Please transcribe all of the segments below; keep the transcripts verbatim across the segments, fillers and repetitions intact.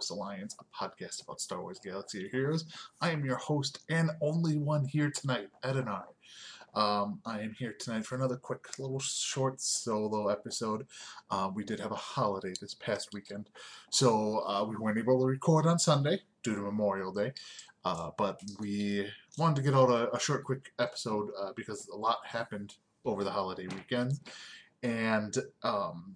Wars Alliance, a podcast about Star Wars Galaxy of Heroes. I am your host and only one here tonight, Edinar. Um, I am here tonight for another quick little short solo episode. Uh, we did have a holiday this past weekend, so uh, we weren't able to record on Sunday due to Memorial Day, uh, but we wanted to get out a, a short, quick episode uh, because a lot happened over the holiday weekend, and um,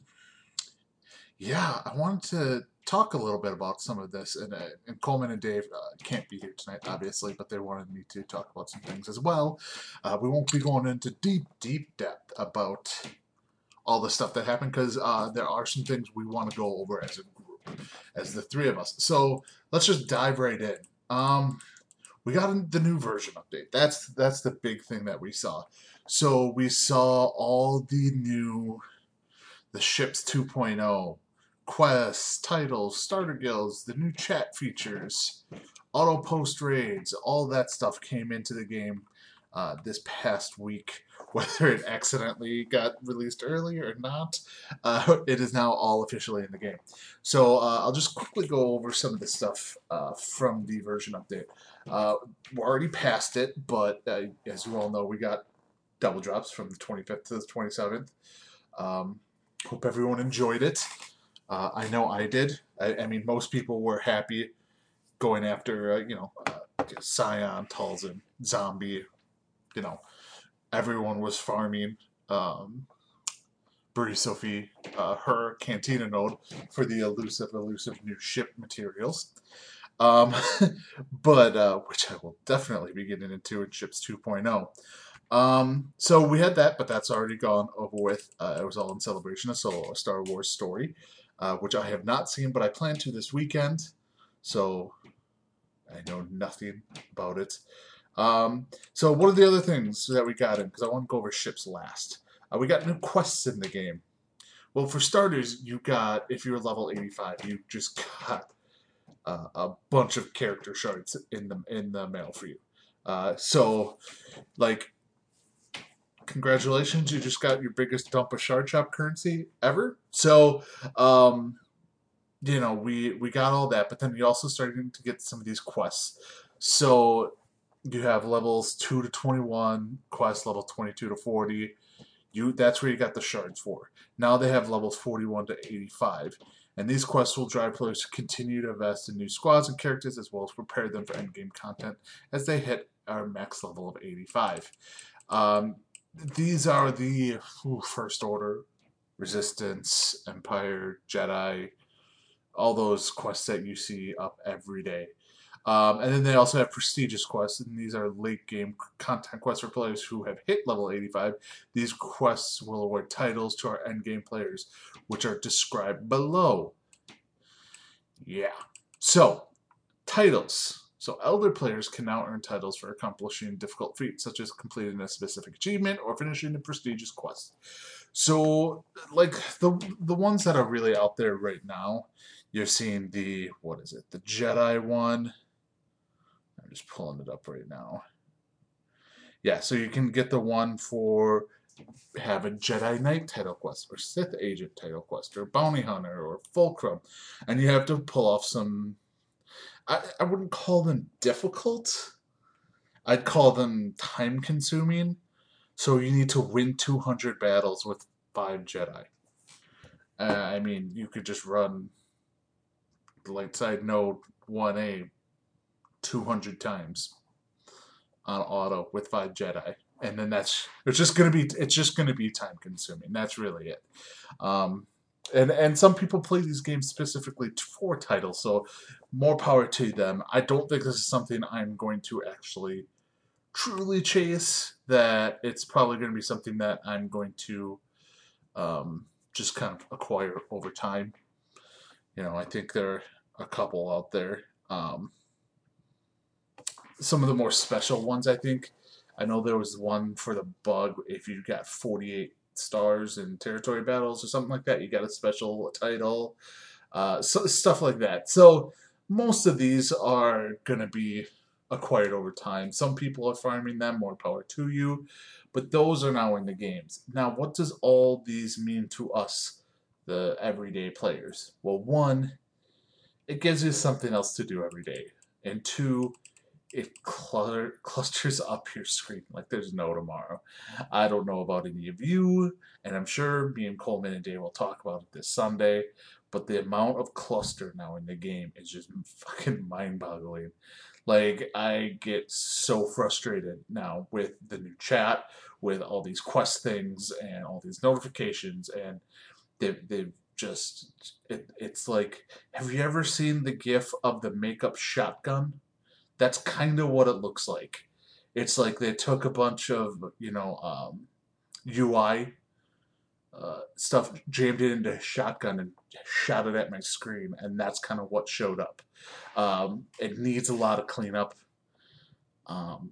yeah, I wanted to talk a little bit about some of this, and, uh, and Coleman and Dave uh, can't be here tonight, obviously, but they wanted me to talk about some things as well. Uh, we won't be going into deep, deep depth about all the stuff that happened, because uh, there are some things we want to go over as a group, as the three of us. So let's just dive right in. Um, we got the new version update. That's that's the big thing that we saw. So we saw all the new, the ships 2.0, quests, titles, starter guilds, the new chat features, auto post raids, all that stuff came into the game uh, this past week. Whether it accidentally got released early or not, uh, it is now all officially in the game. So uh, I'll just quickly go over some of the stuff uh, from the version update. Uh, we're already past it, but uh, as you all know, we got double drops from the twenty-fifth to the twenty-seventh. Um, hope everyone enjoyed it. Uh, I know I did. I, I mean, most people were happy going after, uh, you know, uh, Scion, Talzin, Zombie. You know, everyone was farming um, Brie Sophie, uh, her Cantina node for the elusive, elusive new ship materials. Um, but, uh, which I will definitely be getting into in Ships 2.0. Um, so we had that, but that's already gone over with. Uh, it was all in celebration of Solo, a Star Wars story, uh, which I have not seen, but I plan to this weekend. So I know nothing about it. Um, so what are the other things that we got in? Because I want to go over ships last. Uh, we got new quests in the game. Well, for starters, you got, if you're level eighty-five, you just got uh, a bunch of character shards in the in the mail for you. Uh, so, like, congratulations, you just got your biggest dump of shard shop currency ever. So, um, you know, we we got all that, but then you also started to get some of these quests. So you have levels two to twenty-one quests, level twenty-two to forty. You that's where you got the shards for. Now they have levels forty-one to eighty-five. And these quests will drive players to continue to invest in new squads and characters, as well as prepare them for endgame content as they hit our max level of eighty-five. Um, these are the ooh, First Order, Resistance, Empire, Jedi, all those quests that you see up every day. Um, and then they also have prestigious quests, and these are late game content quests for players who have hit level eighty-five. These quests will award titles to our end game players, which are described below. Yeah. So, titles. So, elder players can now earn titles for accomplishing difficult feats, such as completing a specific achievement or finishing a prestigious quest. So, like, the the ones that are really out there right now, you're seeing the, what is it, the Jedi one. I'm just pulling it up right now. Yeah, so you can get the one for have a Jedi Knight title quest, or Sith Agent title quest, or Bounty Hunter, or Fulcrum. And you have to pull off some, I, I wouldn't call them difficult. I'd call them time consuming. So you need to win two hundred battles with five Jedi. Uh, I mean, you could just run the light side node one A two hundred times on auto with five Jedi, and then that's it's just gonna be it's just gonna be time consuming. That's really it. Um, and and some people play these games specifically for titles, so more power to them. I don't think this is something I'm going to actually truly chase. That it's probably going to be something that I'm going to um, just kind of acquire over time. You know, I think there are a couple out there. Um, some of the more special ones, I think. I know there was one for the bug. If you got forty-eight stars in territory battles or something like that, you got a special title. Uh, so, stuff like that. So most of these are going to be acquired over time. Some people are farming them, more power to you. But those are now in the games. Now, what does all these mean to us, the everyday players? Well, one, it gives you something else to do every day. And two, it clutter, clusters up your screen like there's no tomorrow. I don't know about any of you, and I'm sure me and Coleman and Dave will talk about it this Sunday, but the amount of cluster now in the game is just fucking mind-boggling. Like, I get so frustrated now with the new chat, with all these quest things and all these notifications, and they've, they've just, it, it's like, have you ever seen the gif of the makeup shotgun? That's kind of what it looks like. It's like they took a bunch of, you know, um, U I uh, stuff, jammed it into a shotgun, and shot it at my screen, and that's kind of what showed up. Um, it needs a lot of cleanup. Um,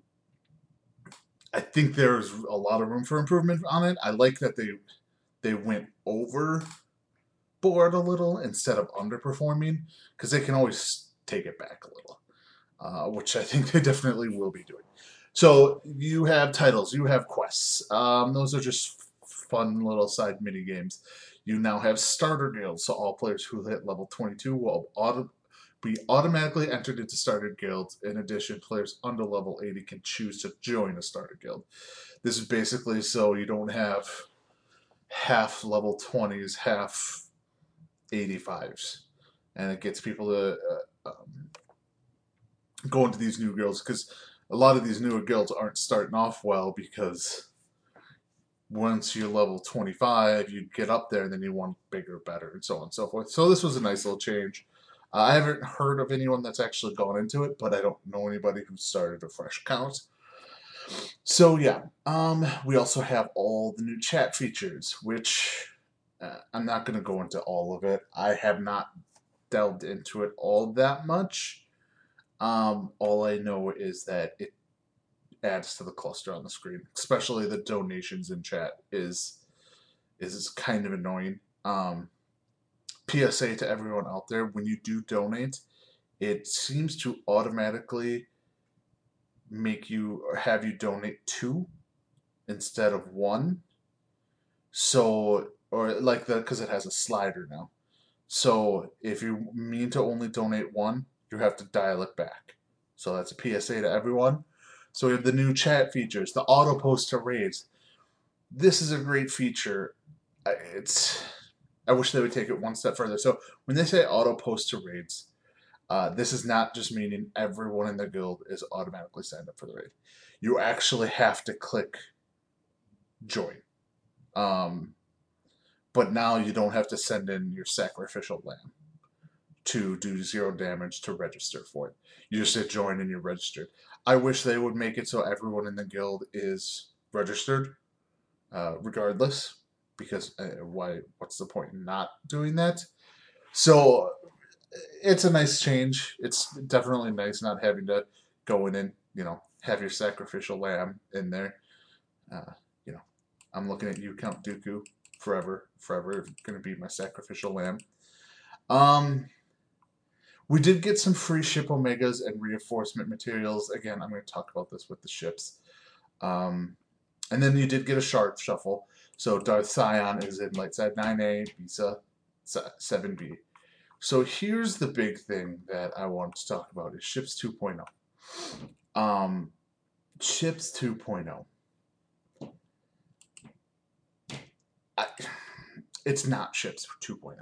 I think there's a lot of room for improvement on it. I like that they they went overboard a little instead of underperforming, because they can always take it back a little, uh, which I think they definitely will be doing. So you have titles, you have quests. Um, those are just fun little side mini games. You now have starter guilds, so all players who hit level twenty-two will auto- be automatically entered into starter guilds. In addition, players under level eighty can choose to join a starter guild. This is basically so you don't have half level twenties, half eighty-fives, and it gets people to uh, um, go into these new guilds, because a lot of these newer guilds aren't starting off well, because once you're level twenty-five, you get up there and then you want bigger, better, and so on and so forth. So this was a nice little change. Uh, I haven't heard of anyone that's actually gone into it, but I don't know anybody who started a fresh account. So yeah, um, we also have all the new chat features, which uh, I'm not going to go into all of it. I have not delved into it all that much. Um, all I know is that it adds to the cluster on the screen, especially the donations in chat is is kind of annoying. Um, P S A to everyone out there: when you do donate, it seems to automatically make you or have you donate two instead of one. So, or like the because it has a slider now. So if you mean to only donate one, you have to dial it back. So that's a P S A to everyone. So we have the new chat features, the auto post to raids. This is a great feature. It's I wish they would take it one step further. So when they say auto post to raids, uh, this is not just meaning everyone in the guild is automatically signed up for the raid. You actually have to click join. Um, but now you don't have to send in your sacrificial lamb to do zero damage to register for it. You just hit join and you're registered. I wish they would make it so everyone in the guild is registered, uh, regardless, because uh, why? What's the point in not doing that? So it's a nice change. It's definitely nice not having to go in and you know have your sacrificial lamb in there. Uh, you know, I'm looking at you, Count Dooku, forever, forever going to be my sacrificial lamb. Um, we did get some free ship omegas and reinforcement materials. Again, I'm going to talk about this with the ships. Um, and then you did get a shard shuffle. So Darth Sion is in Light Side nine A, Bisa seven B. So here's the big thing that I want to talk about is Ships 2.0. Um, Ships 2.0. I, it's not Ships 2.0.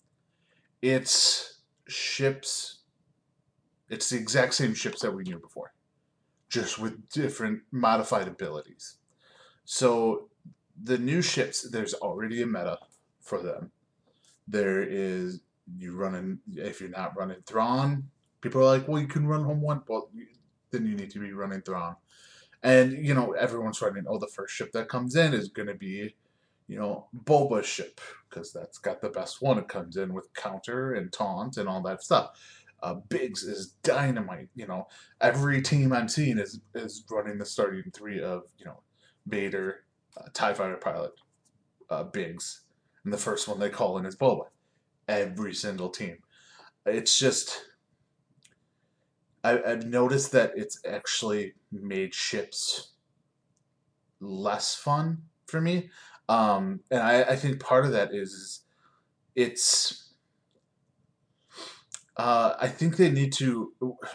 It's ships. It's the exact same ships that we knew before, just with different modified abilities. So the new ships, there's already a meta for them. There is you running if you're not running Thrawn, people are like, well, you can run home one, well, then you need to be running Thrawn. And you know everyone's running. Oh, the first ship that comes in is going to be, you know, Boba's ship because that's got the best one. It comes in with counter and taunt and all that stuff. Uh, Biggs is dynamite. You know, every team I'm seeing is is running the starting three of you know, Vader, uh, Tie Fighter pilot, uh, Biggs, and the first one they call in is Boba. Every single team. It's just I, I've noticed that it's actually made ships less fun for me. Um, and I, I think part of that is it's Uh, I think they need to.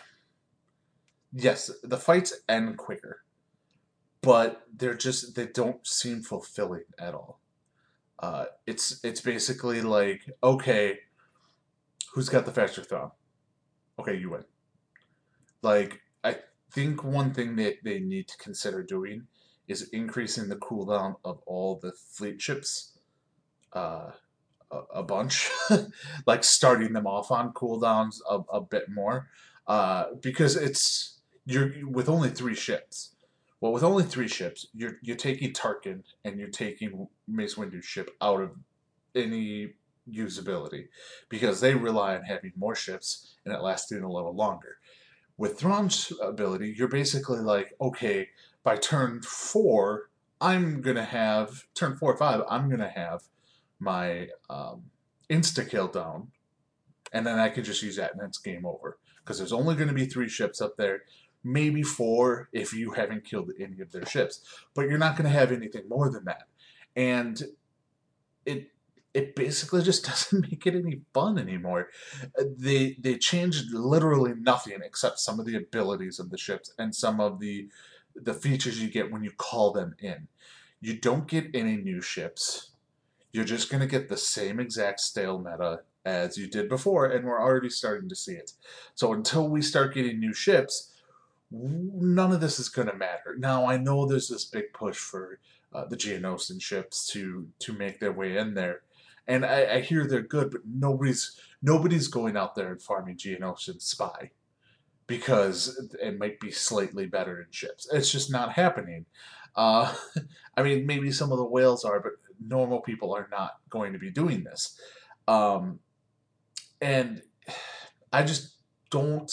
Yes, the fights end quicker, but they're just they don't seem fulfilling at all. Uh, it's it's basically like, okay, who's got the faster throw? Okay, you win. Like, I think one thing that they need to consider doing is increasing the cooldown of all the fleet ships uh, a, a bunch, like starting them off on cooldowns a, a bit more, uh, because it's you're with only three ships. Well, with only three ships, you're you're taking Tarkin and you're taking Mace Windu's ship out of any usability because they rely on having more ships and it lasting a little longer. With Thrawn's ability, you're basically like, okay, by turn four, I'm gonna have turn four or five. I'm gonna have my um, insta kill down, and then I can just use that, and it's game over. Because there's only going to be three ships up there, maybe four if you haven't killed any of their ships, but you're not going to have anything more than that, and it it basically just doesn't make it any fun anymore. They they changed literally nothing except some of the abilities of the ships and some of the the features you get when you call them in. You don't get any new ships. You're just going to get the same exact stale meta as you did before, and we're already starting to see it. So until we start getting new ships, none of this is going to matter. Now, I know there's this big push for uh, the Geonosian ships to to make their way in there, and I, I hear they're good, but nobody's nobody's going out there and farming Geonosian spy because it might be slightly better in ships. It's just not happening. Uh, I mean, maybe some of the whales are, but normal people are not going to be doing this. Um, and I just don't.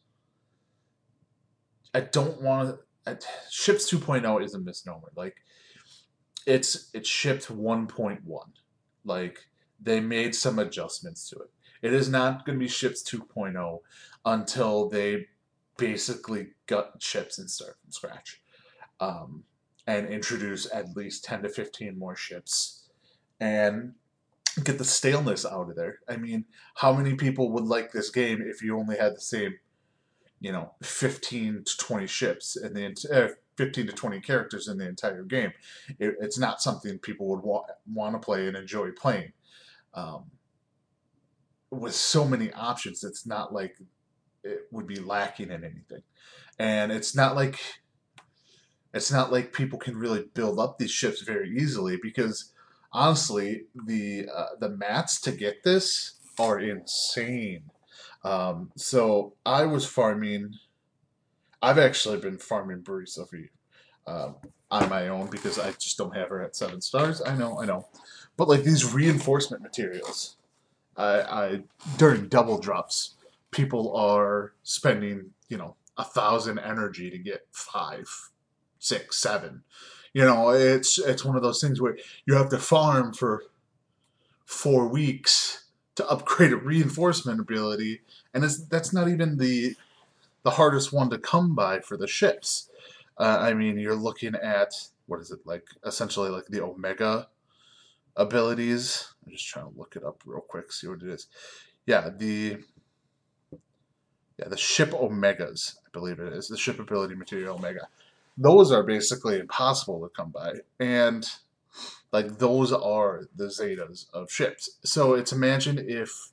I don't want to. Ships 2.0 is a misnomer. Like it's it's shipped one point one. Like they made some adjustments to it. It is not going to be ships 2.0 until they basically gut ships and start from scratch. Um, and introduce at least ten to fifteen more ships and get the staleness out of there. I mean, how many people would like this game if you only had the same, you know, fifteen to twenty ships in the uh, fifteen to twenty characters in the entire game? It, it's not something people would wa- want to play and enjoy playing. Um, with so many options, it's not like it would be lacking in anything. And it's not like it's not like people can really build up these ships very easily because honestly, the uh, the mats to get this are insane. Um, so I was farming. I've actually been farming Barisa for you um, on my own because I just don't have her at seven stars. I know, I know, but like these reinforcement materials, I, I during double drops, people are spending you know a thousand energy to get five, six, seven. You know, it's it's one of those things where you have to farm for four weeks to upgrade a reinforcement ability, and it's, that's not even the the hardest one to come by for the ships. Uh, I mean, you're looking at what is it like? Essentially, like the Omega abilities. I'm just trying to look it up real quick, see what it is. Yeah, the yeah the ship Omegas, I believe it is the ship ability material Omega. Those are basically impossible to come by, and like those are the Zetas of ships. So it's imagine if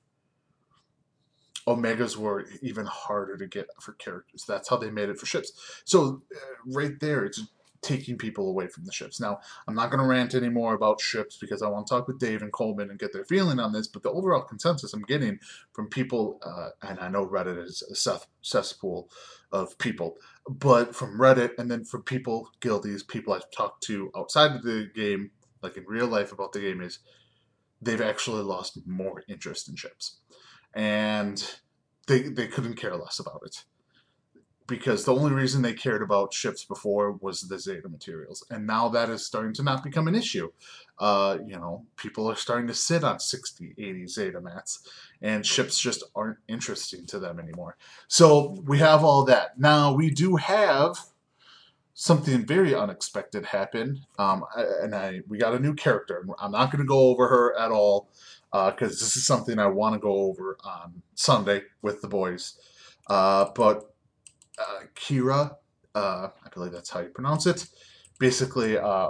Omegas were even harder to get for characters. That's how they made it for ships. So uh, right there, it's taking people away from the ships. Now, I'm not going to rant anymore about ships because I want to talk with Dave and Coleman and get their feeling on this. But the overall consensus I'm getting from people, uh, and I know Reddit is a cesspool of people, but from Reddit and then from people, guildies, people I've talked to outside of the game, like in real life about the game, is they've actually lost more interest in ships. And they they couldn't care less about it because the only reason they cared about ships before was the Zeta materials, and now that is starting to not become an issue. Uh, you know, people are starting to sit on sixty, eighty Zeta mats, and ships just aren't interesting to them anymore. So we have all that. Now we do have something very unexpected happen, um, and I we got a new character. I'm not going to go over her at all. because uh, this is something I want to go over on Sunday with the boys. Uh, but uh, Kira, uh, I believe that's how you pronounce it. Basically, uh,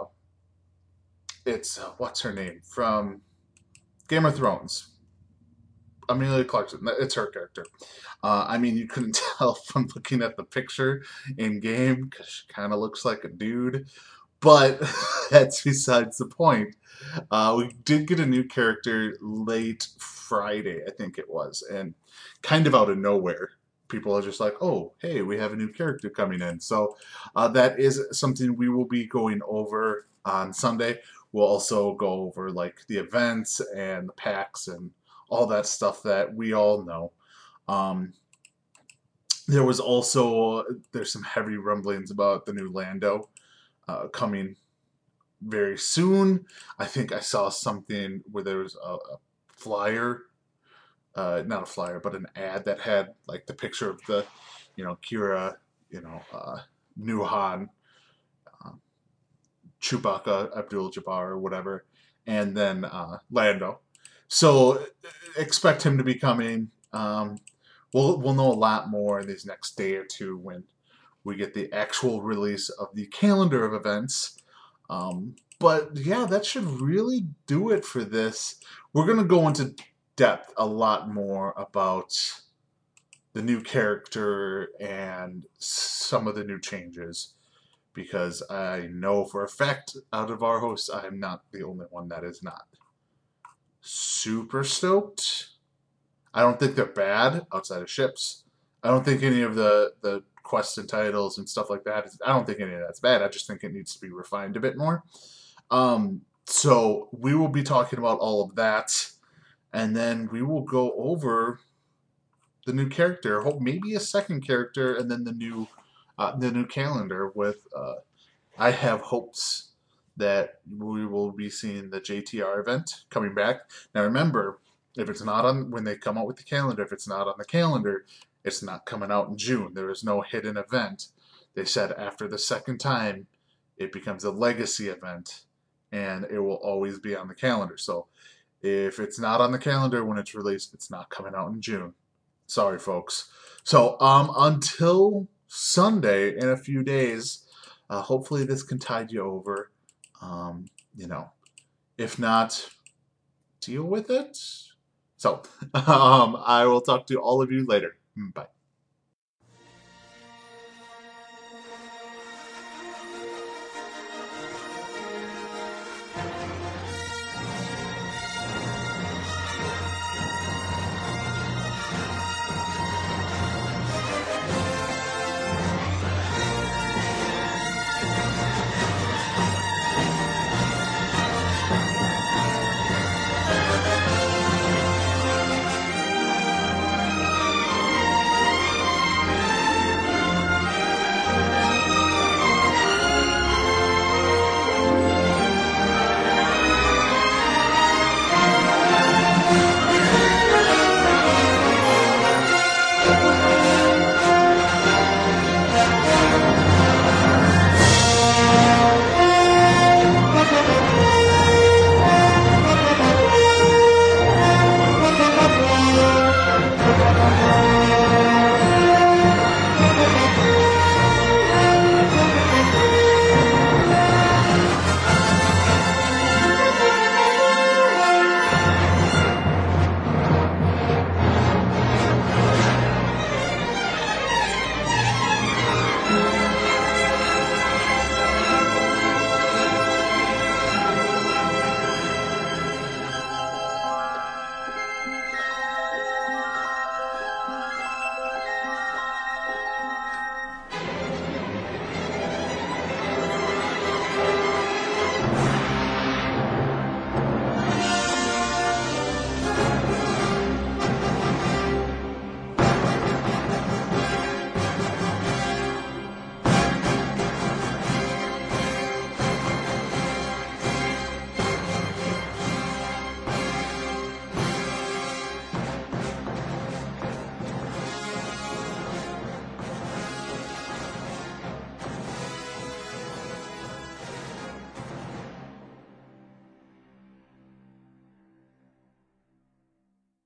it's uh, what's her name from Game of Thrones. Emilia Clarke. It's her character. Uh, I mean, you couldn't tell from looking at the picture in game because she kind of looks like a dude. But that's besides the point. Uh, we did get a new character late Friday, I think it was, and kind of out of nowhere. People are just like, oh, hey, we have a new character coming in. So uh, that is something we will be going over on Sunday. We'll also go over like the events and the packs and all that stuff that we all know. Um, there was also there's some heavy rumblings about the new Lando uh, coming very soon. I think I saw something where there was a, a flyer, uh, not a flyer, but an ad that had like the picture of the, you know, Kira, you know, uh, new Han, uh, Chewbacca, Abdul-Jabbar, or whatever, and then uh, Lando. So expect him to be coming. Um, we'll we'll know a lot more in these next day or two when we get the actual release of the calendar of events. Um, but yeah, that should really do it for this. We're going to go into depth a lot more about the new character and some of the new changes because I know for a fact out of our hosts, I am not the only one that is not super stoked. I don't think they're bad outside of ships. I don't think any of the, the quests and titles and stuff like that, I don't think any of that's bad. I just think it needs to be refined a bit more. Um, so we will be talking about all of that, and then we will go over the new character, hope maybe a second character, and then the new uh, the new calendar. With uh, I have hopes that we will be seeing the J T R event coming back. Now remember, if it's not on when they come out with the calendar, if it's not on the calendar, it's not coming out in June. There is no hidden event. They said after the second time, it becomes a legacy event, and it will always be on the calendar. So if it's not on the calendar when it's released, it's not coming out in June. Sorry, folks. So um, until Sunday in a few days, uh, hopefully this can tide you over. Um, you know, if not, deal with it. So um, I will talk to all of you later. Bye.